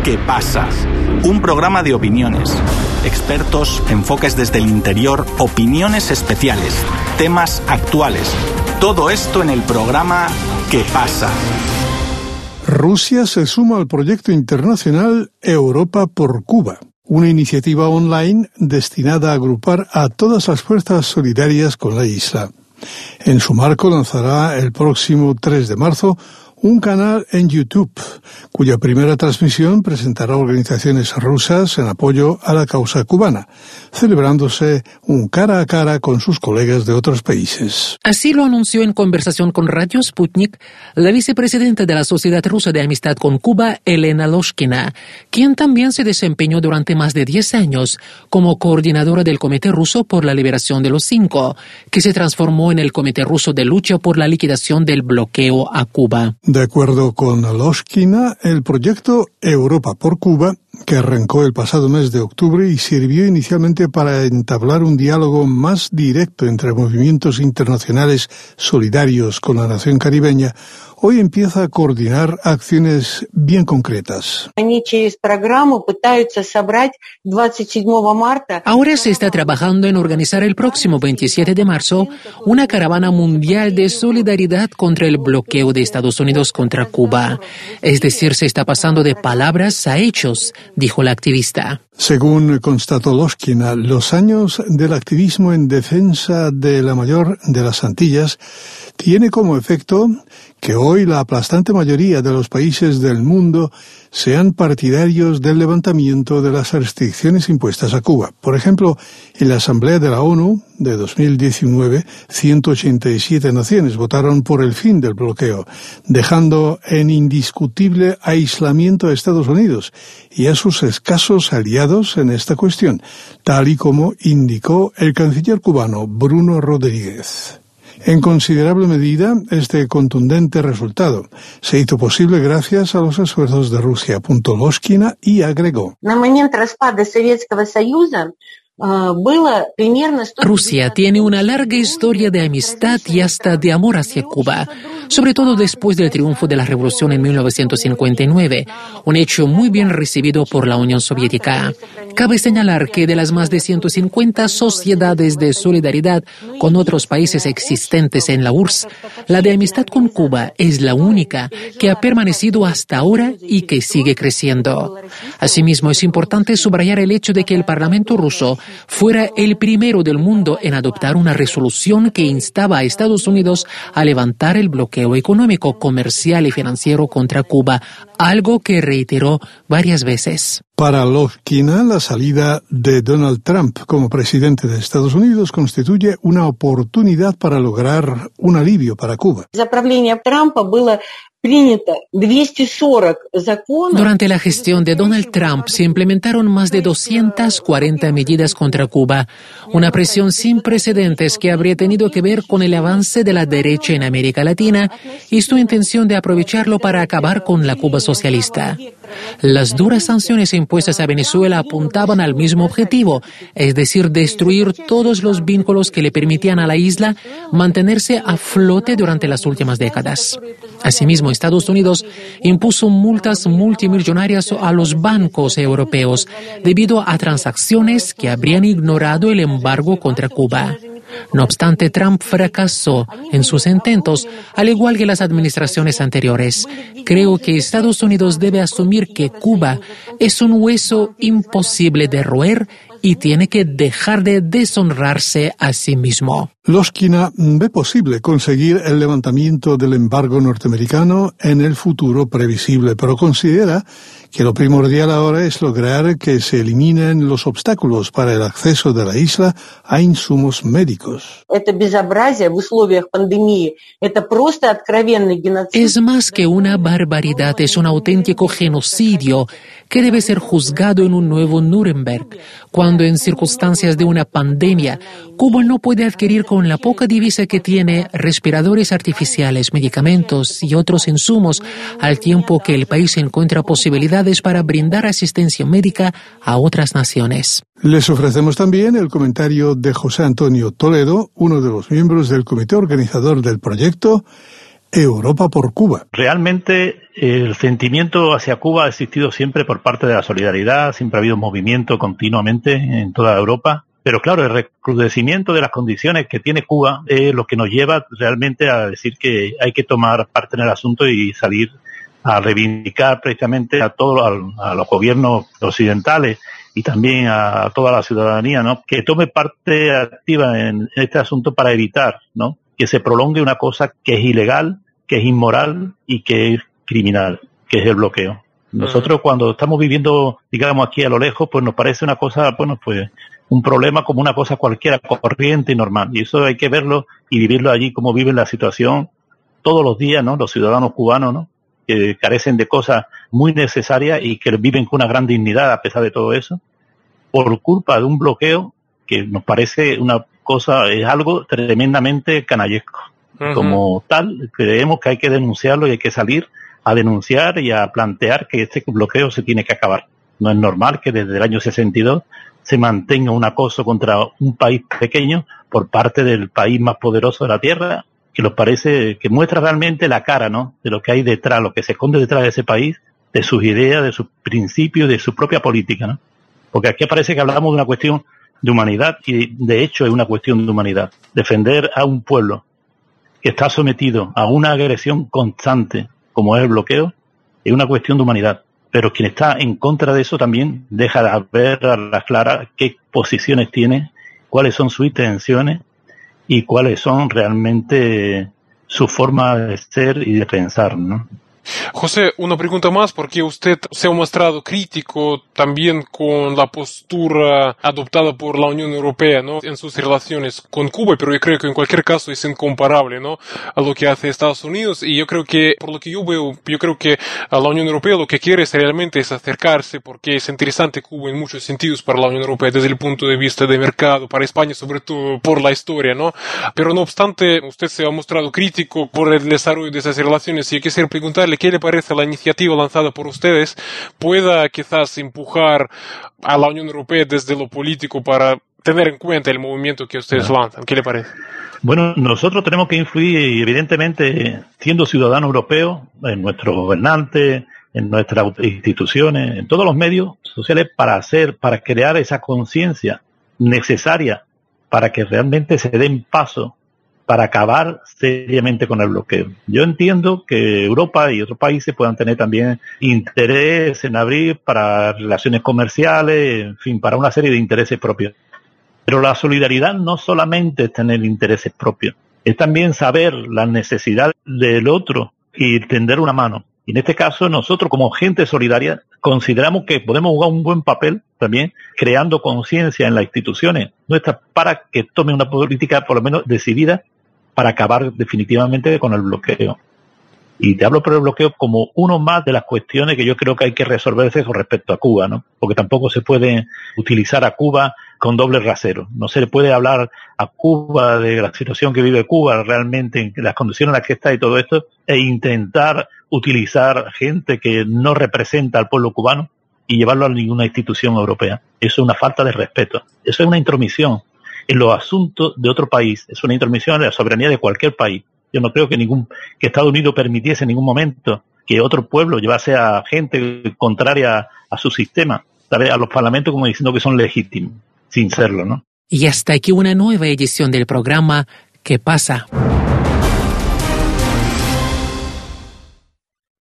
¿Qué pasa? Un programa de opiniones, expertos, enfoques desde el interior, opiniones especiales, temas actuales. Todo esto en el programa ¿Qué pasa? Rusia se suma al proyecto internacional Europa por Cuba, una iniciativa online destinada a agrupar a todas las fuerzas solidarias con la isla. En su marco lanzará el próximo 3 de marzo un canal en YouTube, cuya primera transmisión presentará organizaciones rusas en apoyo a la causa cubana, celebrándose un cara a cara con sus colegas de otros países. Así lo anunció en conversación con Radio Sputnik la vicepresidenta de la Sociedad Rusa de Amistad con Cuba, Elena Loshkina, quien también se desempeñó durante más de 10 años como coordinadora del Comité Ruso por la Liberación de los Cinco, que se transformó en el Comité Ruso de Lucha por la Liquidación del Bloqueo a Cuba. De acuerdo con Loshkina, el proyecto Europa por Cuba, que arrancó el pasado mes de octubre y sirvió inicialmente para entablar un diálogo más directo entre movimientos internacionales solidarios con la nación caribeña, hoy empieza a coordinar acciones bien concretas. Ahora se está trabajando en organizar el próximo 27 de marzo una caravana mundial de solidaridad contra el bloqueo de Estados Unidos contra Cuba. Es decir, se está pasando de palabras a hechos, dijo la activista. Según constató Loshkina, los años del activismo en defensa de la mayor de las Antillas tiene como efecto que hoy la aplastante mayoría de los países del mundo sean partidarios del levantamiento de las restricciones impuestas a Cuba. Por ejemplo, en la Asamblea de la ONU de 2019, 187 naciones votaron por el fin del bloqueo, dejando en indiscutible aislamiento a Estados Unidos y a sus escasos aliados en esta cuestión, tal y como indicó el canciller cubano Bruno Rodríguez. En considerable medida, este contundente resultado se hizo posible gracias a los esfuerzos de Rusia, apuntó Loshkina y agregó. Rusia tiene una larga historia de amistad y hasta de amor hacia Cuba, sobre todo después del triunfo de la revolución en 1959, un hecho muy bien recibido por la Unión Soviética. Cabe señalar que de las más de 150 sociedades de solidaridad con otros países existentes en la URSS, la de amistad con Cuba es la única que ha permanecido hasta ahora y que sigue creciendo. Asimismo, es importante subrayar el hecho de que el Parlamento ruso fuera el primero del mundo en adoptar una resolución que instaba a Estados Unidos a levantar el bloqueo económico, comercial y financiero contra Cuba, algo que reiteró varias veces. Para Loshkina, la salida de Donald Trump como presidente de Estados Unidos constituye una oportunidad para lograr un alivio para Cuba. Durante la gestión de Donald Trump se implementaron más de 240 medidas contra Cuba, una presión sin precedentes que habría tenido que ver con el avance de la derecha en América Latina y su intención de aprovecharlo para acabar con la Cuba socialista. Las duras sanciones impuestas a Venezuela apuntaban al mismo objetivo, es decir, destruir todos los vínculos que le permitían a la isla mantenerse a flote durante las últimas décadas. Asimismo, Estados Unidos impuso multas multimillonarias a los bancos europeos debido a transacciones que habrían ignorado el embargo contra Cuba. No obstante, Trump fracasó en sus intentos, al igual que las administraciones anteriores. Creo que Estados Unidos debe asumir que Cuba es un hueso imposible de roer y tiene que dejar de deshonrarse a sí mismo. Loshkina ve posible conseguir el levantamiento del embargo norteamericano en el futuro previsible, pero considera que lo primordial ahora es lograr que se eliminen los obstáculos para el acceso de la isla a insumos médicos. Es más que una barbaridad, es un auténtico genocidio que debe ser juzgado en un nuevo Nuremberg, cuando en circunstancias de una pandemia, Cuba no puede adquirir con la poca divisa que tiene respiradores artificiales, medicamentos y otros insumos, al tiempo que el país encuentra posibilidades para brindar asistencia médica a otras naciones. Les ofrecemos también el comentario de José Antonio Toledo, uno de los miembros del comité organizador del proyecto Europa por Cuba. Realmente El sentimiento hacia Cuba ha existido siempre por parte de la solidaridad, siempre ha habido movimiento continuamente en toda Europa, pero claro, el recrudecimiento de las condiciones que tiene Cuba es lo que nos lleva realmente a decir que hay que tomar parte en el asunto y salir a reivindicar precisamente a los gobiernos occidentales y también a toda la ciudadanía, ¿no?, que tome parte activa en este asunto para evitar, ¿no?, que se prolongue una cosa que es ilegal, que es inmoral y que es criminal, que es el bloqueo. Nosotros cuando estamos viviendo, digamos, aquí a lo lejos, pues nos parece una cosa, bueno, pues un problema como una cosa cualquiera, corriente y normal. Y eso hay que verlo y vivirlo allí, como viven la situación todos los días, ¿no?, los ciudadanos cubanos, ¿no?, que carecen de cosas muy necesarias y que viven con una gran dignidad a pesar de todo eso, por culpa de un bloqueo que nos parece una cosa, es algo tremendamente canallesco. Como tal, creemos que hay que denunciarlo y hay que salir a denunciar y a plantear que este bloqueo se tiene que acabar. No es normal que desde el año 62 se mantenga un acoso contra un país pequeño por parte del país más poderoso de la Tierra, que nos parece que muestra realmente la cara, ¿no?, de lo que hay detrás, lo que se esconde detrás de ese país, de sus ideas, de sus principios, de su propia política, ¿no? Porque aquí parece que hablamos de una cuestión de humanidad y de hecho es una cuestión de humanidad. Defender a un pueblo que está sometido a una agresión constante como es el bloqueo, es una cuestión de humanidad. Pero quien está en contra de eso también deja de ver a la clara qué posiciones tiene, cuáles son sus intenciones y cuáles son realmente su forma de ser y de pensar, ¿no? José, una pregunta más, porque usted se ha mostrado crítico también con la postura adoptada por la Unión Europea, ¿no?, en sus relaciones con Cuba, pero yo creo que en cualquier caso es incomparable, ¿no?, a lo que hace Estados Unidos, y yo creo que, por lo que yo veo, yo creo que a la Unión Europea lo que quiere realmente es acercarse, porque es interesante Cuba en muchos sentidos para la Unión Europea, desde el punto de vista de mercado, para España sobre todo por la historia, ¿no? Pero no obstante, usted se ha mostrado crítico por el desarrollo de esas relaciones, y yo quisiera preguntarle ¿qué le parece la iniciativa lanzada por ustedes? ¿Pueda quizás empujar a la Unión Europea desde lo político para tener en cuenta el movimiento que ustedes lanzan? ¿Qué le parece? Bueno, nosotros tenemos que influir, y evidentemente, siendo ciudadanos europeos, en nuestros gobernantes, en nuestras instituciones, en todos los medios sociales, para crear esa conciencia necesaria para que realmente se den paso para acabar seriamente con el bloqueo. Yo entiendo que Europa y otros países puedan tener también interés en abrir para relaciones comerciales, en fin, para una serie de intereses propios. Pero la solidaridad no solamente es tener intereses propios, es también saber las necesidades del otro y tender una mano. Y en este caso, nosotros como gente solidaria consideramos que podemos jugar un buen papel también creando conciencia en las instituciones nuestras para que tome una política por lo menos decidida para acabar definitivamente con el bloqueo. Y te hablo por el bloqueo como uno más de las cuestiones que yo creo que hay que resolverse con respecto a Cuba, ¿no? Porque tampoco se puede utilizar a Cuba con doble rasero. No se le puede hablar a Cuba de la situación que vive Cuba realmente, en las condiciones en las que está y todo esto, e intentar utilizar gente que no representa al pueblo cubano y llevarlo a ninguna institución europea. Eso es una falta de respeto. Eso es una intromisión en los asuntos de otro país. Es una intromisión en la soberanía de cualquier país. Yo no creo que Estados Unidos permitiese en ningún momento que otro pueblo llevase a gente contraria a su sistema, ¿sabes?, a los parlamentos, como diciendo que son legítimos, sin serlo, ¿no? Y hasta aquí una nueva edición del programa ¿Qué pasa?